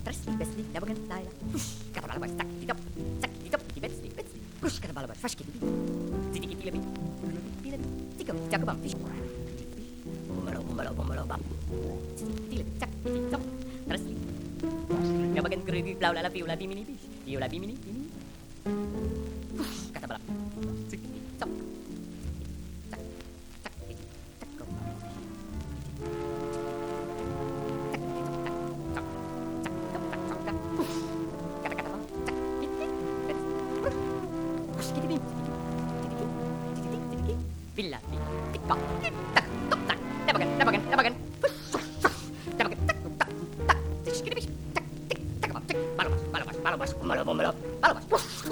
Trasli, besli, dabagan, laila. Katabalabas, tak, di betsli, push, katabalabas, fashki, zidiki, tilabi, tikam, jakabam, fish. Bumbalo, bam. Tilabi, tak, trasli. Dabagan, grugi, blau, lala, viola, bimini, bish. Viola, bimini. Push, katabalabas. Zidiki, tak. Villa, tikka, tak, tak, dabagan, dabagan, dabagan, tak, skidibis, tak, tik, takabam, tik, balabas, balabas,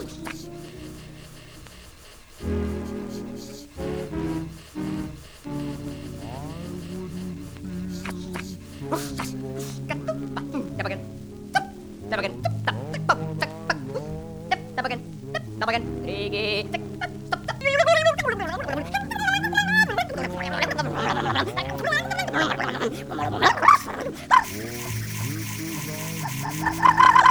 dabagan, rigi, tak, tak,